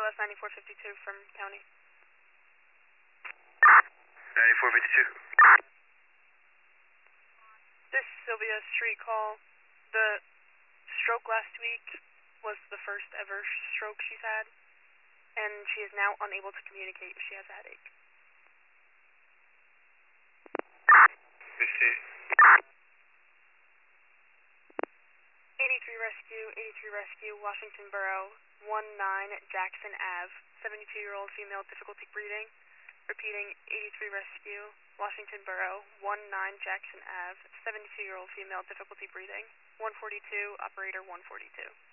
LS 9452 from county. 9452. This is Sylvia street call. The stroke last week was the first ever stroke she's had, and she is now unable to communicate if she has a headache. This is 83 Rescue, Washington Borough, 19 Jackson Ave, 72-year-old female, difficulty breathing. Repeating, 83 Rescue, Washington Borough, 19 Jackson Ave, 72-year-old female, difficulty breathing. 142, operator 142.